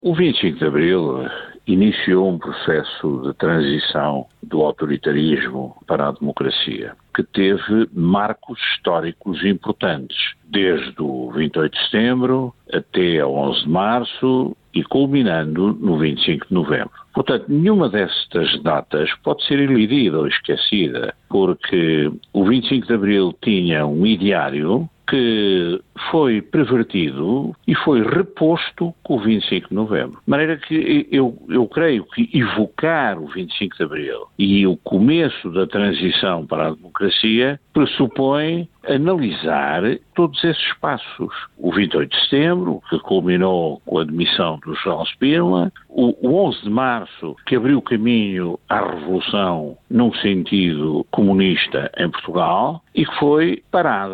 O 25 de Abril iniciou um processo de transição do autoritarismo para a democracia, que teve marcos históricos importantes, desde o 28 de setembro até ao 11 de março e culminando no 25 de novembro. Portanto, nenhuma destas datas pode ser elidida ou esquecida, porque o 25 de Abril tinha um ideário que foi pervertido e foi reposto com o 25 de novembro. De maneira que eu creio que evocar o 25 de Abril e o começo da transição para a democracia pressupõe analisar todos esses passos. O 28 de setembro, que culminou com a demissão do João Spínola, o 11 de março, que abriu caminho à revolução num sentido comunista em Portugal, e que foi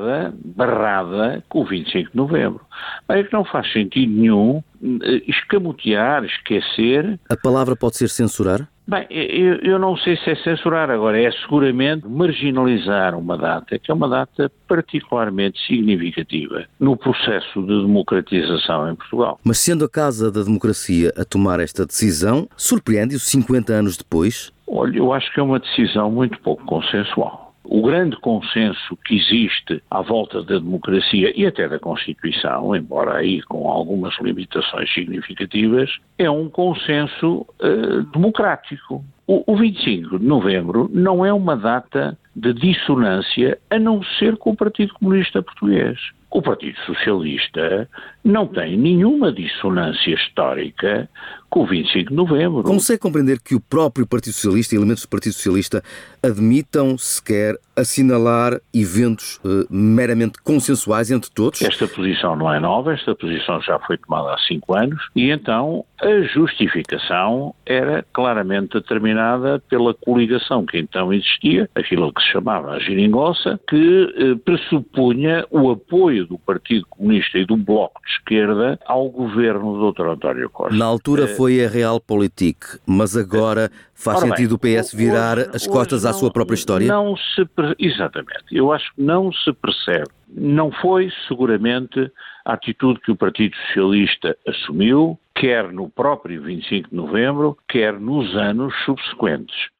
barrada com o 25 de novembro. É que não faz sentido nenhum escamotear, esquecer. A palavra pode ser censurar? Bem, eu não sei se é censurar agora, é seguramente marginalizar uma data, que é uma data particularmente significativa no processo de democratização em Portugal. Mas sendo a Casa da Democracia a tomar esta decisão, surpreende-o 50 anos depois? Olha, eu acho que é uma decisão muito pouco consensual. O grande consenso que existe à volta da democracia e até da Constituição, embora aí com algumas limitações significativas, é um consenso democrático. O 25 de novembro não é uma data de dissonância, a não ser com o Partido Comunista Português. O Partido Socialista não tem nenhuma dissonância histórica com o 25 de novembro. Consegue compreender que o próprio Partido Socialista e elementos do Partido Socialista admitam sequer assinalar eventos meramente consensuais entre todos? Esta posição não é nova, esta posição já foi tomada há 5 anos e então a justificação era claramente determinada pela coligação que então existia, aquilo que se chamava a geringonça, que pressupunha o apoio do Partido Comunista e do Bloco de Esquerda ao governo do Dr. António Costa. Na altura foi a Realpolitik, mas agora faz sentido o PS virar as costas à sua própria história? Exatamente. Eu acho que não se percebe. Não foi seguramente a atitude que o Partido Socialista assumiu, quer no próprio 25 de novembro, quer nos anos subsequentes.